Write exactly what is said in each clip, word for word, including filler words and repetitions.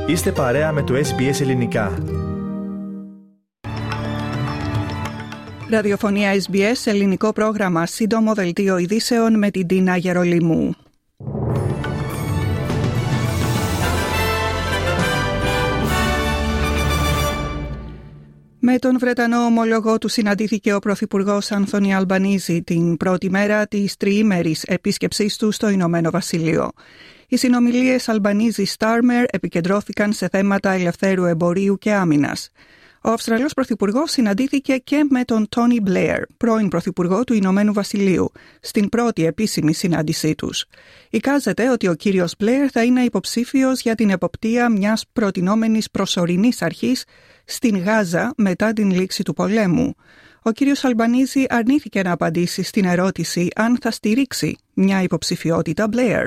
Είστε παρέα με το ες μπι ες Ελληνικά. Ραδιοφωνία ες μπι ες, ελληνικό πρόγραμμα, σύντομο δελτίο ειδήσεων με την Τίνα Γερολίμου. Με τον Βρετανό ομόλογο του συναντήθηκε ο Πρωθυπουργός Άνθονι Αλμπανίζη την πρώτη μέρα της τριήμερης επίσκεψής του στο Ηνωμένο Βασίλειο. Οι συνομιλίες Αλμπανίζη-Στάρμερ επικεντρώθηκαν σε θέματα ελευθέρου εμπορίου και άμυνας. Ο Αυστραλός Πρωθυπουργός συναντήθηκε και με τον Τόνι Μπλέερ, πρώην Πρωθυπουργό του Ηνωμένου Βασιλείου, στην πρώτη επίσημη συνάντησή τους. Εικάζεται ότι ο κύριος Μπλέερ θα είναι υποψήφιος για την εποπτεία μιας προτινόμενης προσωρινής αρχής στην Γάζα μετά την λήξη του πολέμου. Ο κύριος Αλμπανίζη αρνήθηκε να απαντήσει στην ερώτηση αν θα στηρίξει μια υποψηφιότητα Μπλέερ.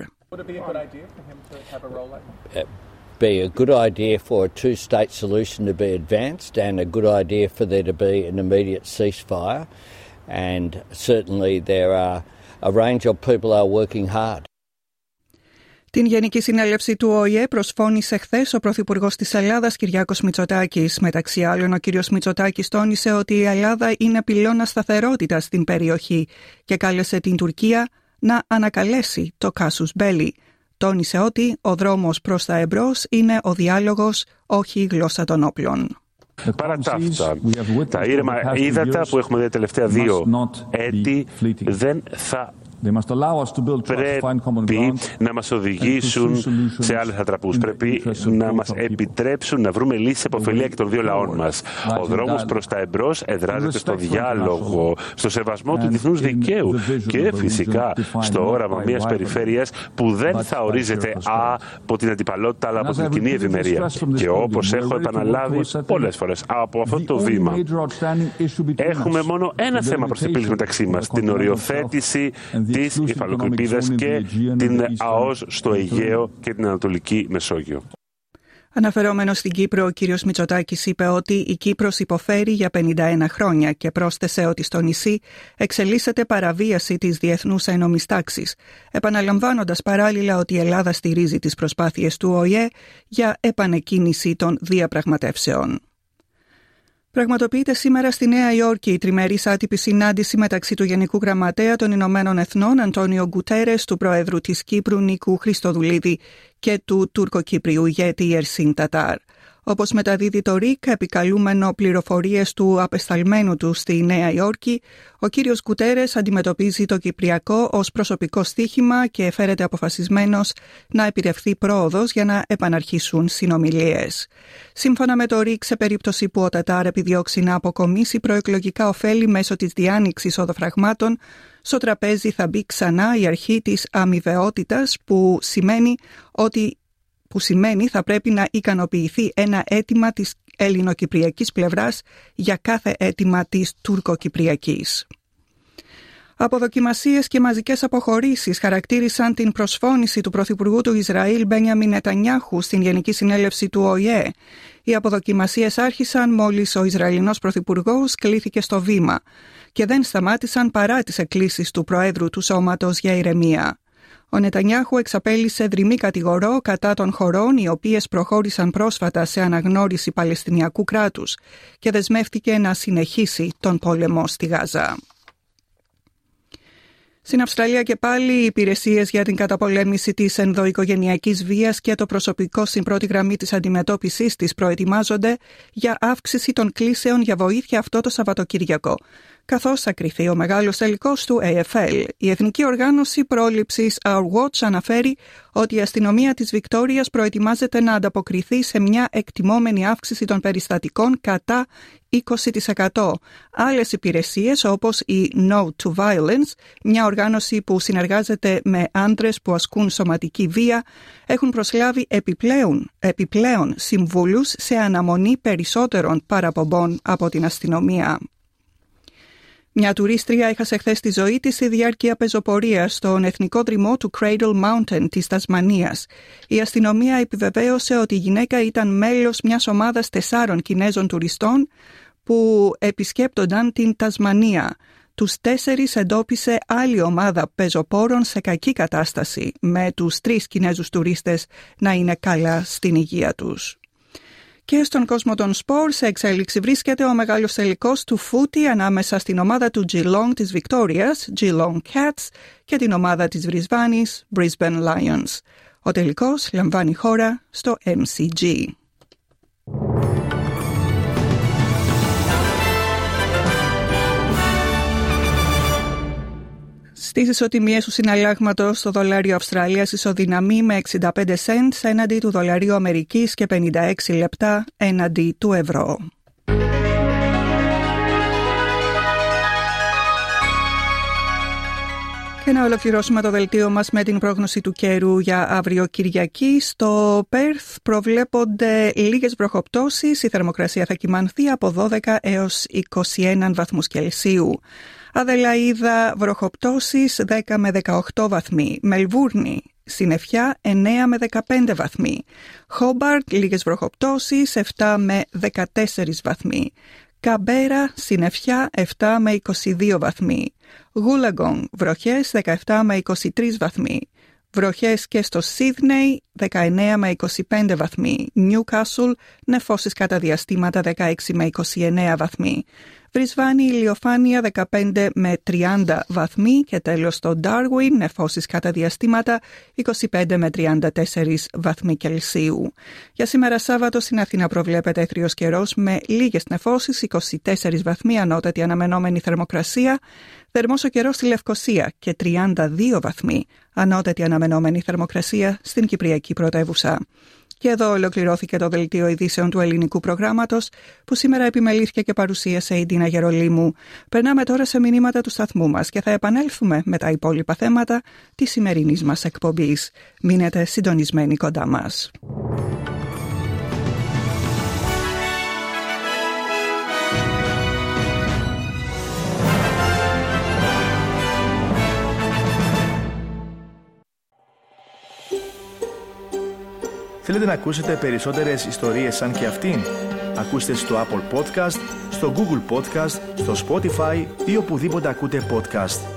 Be a good idea for a two-state solution to be advanced and a good idea for there to be an immediate ceasefire. And certainly there are a range of people are working hard. Την Γενική Συνέλευση του Ο Η Ε προσφώνησε χθες ο Πρωθυπουργός της Ελλάδας Κυριάκος Μητσοτάκης. Μεταξύ άλλων, ο κύριος Μητσοτάκης τόνισε ότι η Ελλάδα είναι πυλώνα σταθερότητας στην περιοχή και κάλεσε την Τουρκία να ανακαλέσει το κάσους μπέλι. Τόνισε ότι ο δρόμος προς τα εμπρός είναι ο διάλογος, όχι η γλώσσα των όπλων. Παρά τα αυτά, τα ήρεμα ύδατα που έχουμε δει τα τελευταία δύο έτη δεν θα πρέπει να μας οδηγήσουν σε άλλες ατραπούς. Πρέπει να μας επιτρέψουν να βρούμε λύσεις σε επωφελία και των δύο λαών μας. Ο δρόμος προς τα εμπρός εδράζεται στο διάλογο, στο σεβασμό του διεθνούς δικαίου και φυσικά στο όραμα μιας περιφέρειας που δεν θα ορίζεται από την αντιπαλότητα αλλά από την κοινή ευημερία. Και όπως έχω επαναλάβει πολλές φορές από αυτό το βήμα, έχουμε μόνο ένα θέμα προς επίλυση μεταξύ μας, την οριοθέτηση της υφαλοκρηπίδας και την ΑΟΣ στο Αιγαίο και την Ανατολική Μεσόγειο. Αναφερόμενος στην Κύπρο, ο κύριος Μητσοτάκης είπε ότι η Κύπρος υποφέρει για πενήντα ένα χρόνια και πρόσθεσε ότι στο νησί εξελίσσεται παραβίαση της διεθνούς ένομης τάξης, επαναλαμβάνοντας παράλληλα ότι η Ελλάδα στηρίζει τις προσπάθειες του Ο Η Ε για επανεκκίνηση των διαπραγματεύσεων. Πραγματοποιείται σήμερα στη Νέα Υόρκη η τριμερής άτυπη συνάντηση μεταξύ του Γενικού Γραμματέα των Ηνωμένων Εθνών Αντώνιο Γκουτέρες, του Προέδρου της Κύπρου Νίκου Χριστοδουλίδη και του Τουρκοκυπρίου ηγέτη Ερσίν Τατάρ. Όπως μεταδίδει το ΡΙΚ, επικαλούμενο πληροφορίες του απεσταλμένου του στη Νέα Υόρκη, ο κύριος Γκουτέρες αντιμετωπίζει το Κυπριακό ως προσωπικό στοίχημα και φέρεται αποφασισμένος να επιτευχθεί πρόοδος για να επαναρχίσουν συνομιλίες. Σύμφωνα με το ΡΙΚ, σε περίπτωση που ο Τατάρ επιδιώξει να αποκομίσει προεκλογικά ωφέλη μέσω της διάνοιξης οδοφραγμάτων, στο τραπέζι θα μπει ξανά η αρχή της αμοιβαιότητας, που σημαίνει ότι που σημαίνει θα πρέπει να ικανοποιηθεί ένα αίτημα της ελληνοκυπριακής πλευράς για κάθε αίτημα της τουρκοκυπριακής. Αποδοκιμασίες και μαζικές αποχωρήσεις χαρακτήρισαν την προσφώνηση του Πρωθυπουργού του Ισραήλ Μπένιαμιν Νετανιάχου στην Γενική Συνέλευση του Ο Η Ε. Οι αποδοκιμασίες άρχισαν μόλις ο Ισραηλινός Πρωθυπουργός κλήθηκε στο βήμα και δεν σταμάτησαν παρά τις εκκλήσεις του Προέδρου του Σώματος για ηρεμία. Ο Νετανιάχου εξαπέλυσε δρυμή κατηγορό κατά των χωρών οι οποίες προχώρησαν πρόσφατα σε αναγνώριση Παλαιστινιακού κράτους και δεσμεύτηκε να συνεχίσει τον πόλεμο στη Γάζα. Στην Αυστραλία και πάλι οι υπηρεσίες για την καταπολέμηση της ενδοοικογενειακής βίας και το προσωπικό στην πρώτη γραμμή της αντιμετώπισης της προετοιμάζονται για αύξηση των κλήσεων για βοήθεια αυτό το Σαββατοκύριακο, καθώς θα κριθεί ο μεγάλος τελικός του έι εφ ελ. Η Εθνική Οργάνωση Πρόληψης Our Watch αναφέρει ότι η αστυνομία της Βικτόριας προετοιμάζεται να ανταποκριθεί σε μια εκτιμόμενη αύξηση των περιστατικών κατά είκοσι τοις εκατό. Άλλες υπηρεσίες όπως η No to Violence, μια οργάνωση που συνεργάζεται με άντρες που ασκούν σωματική βία, έχουν προσλάβει επιπλέον, επιπλέον συμβούλους σε αναμονή περισσότερων παραπομπών από την αστυνομία. Μια τουρίστρια έχασε χθες τη ζωή της στη διάρκεια πεζοπορίας στον εθνικό δρυμό του Cradle Mountain της Τασμανίας. Η αστυνομία επιβεβαίωσε ότι η γυναίκα ήταν μέλος μιας ομάδας τεσσάρων Κινέζων τουριστών που επισκέπτονταν την Τασμανία. Τους τέσσερις εντόπισε άλλη ομάδα πεζοπόρων σε κακή κατάσταση, με τους τρεις Κινέζους τουρίστες να είναι καλά στην υγεία τους. Και στον κόσμο των σπορ σε εξέλιξη βρίσκεται ο μεγάλος τελικός του φούτι ανάμεσα στην ομάδα του Geelong της Βικτόριας, Geelong Cats, και την ομάδα της Μπρισβάνης, Brisbane Lions. Ο τελικός λαμβάνει χώρα στο εμ σι τζι. Στις ισοτιμίες του συναλλάγματος, το δολάριο Αυστραλίας ισοδυναμεί με εξήντα πέντε σεντ έναντι του δολαρίου Αμερικής και πενήντα έξι λεπτά έναντι του ευρώ. Και να ολοκληρώσουμε το δελτίο μας με την πρόγνωση του καιρού για αύριο Κυριακή. Στο Πέρθ προβλέπονται λίγες βροχοπτώσεις, η θερμοκρασία θα κυμανθεί από δώδεκα έως είκοσι ένα βαθμούς Κελσίου. Αδελαΐδα βροχοπτώσεις δέκα με δεκαοκτώ βαθμοί. Μελβούρνη συννεφιά εννέα με δεκαπέντε βαθμοί. Χόμπαρτ λίγες βροχοπτώσεις επτά με δεκατέσσερις βαθμοί. Καμπέρα συννεφιά επτά με είκοσι δύο βαθμοί. Γούλαγκονγκ βροχές δεκαεπτά με είκοσι τρεις βαθμοί. Βροχές και στο Σίδνεϊ δεκαεννέα με είκοσι πέντε βαθμοί. Νιούκασλ νεφώσεις κατά διαστήματα δεκαέξι με είκοσι εννέα βαθμοί. Βρισβάνη ηλιοφάνεια δεκαπέντε με τριάντα βαθμοί και τέλος στο Ντάρουιν νεφώσεις κατά διαστήματα είκοσι πέντε με τριάντα τέσσερις βαθμοί Κελσίου. Για σήμερα Σάββατο στην Αθήνα προβλέπεται έθριος καιρός με λίγες νεφώσεις, είκοσι τέσσερις βαθμοί ανώτατη αναμενόμενη θερμοκρασία, θερμός ο καιρός στη Λευκοσία και τριάντα δύο βαθμοί ανώτατη αναμενόμενη θερμοκρασία στην Κυπριακή πρωτεύουσα. Και εδώ ολοκληρώθηκε το δελτίο ειδήσεων του ελληνικού προγράμματος που σήμερα επιμελήθηκε και παρουσίασε η Ντίνα Γερολίμου. Περνάμε τώρα σε μηνύματα του σταθμού μας και θα επανέλθουμε με τα υπόλοιπα θέματα της σημερινής μας εκπομπής. Μείνετε συντονισμένοι κοντά μας. Θέλετε να ακούσετε περισσότερες ιστορίες σαν και αυτήν? Ακούστε στο Apple Podcast, στο Google Podcast, στο Spotify ή οπουδήποτε ακούτε podcast.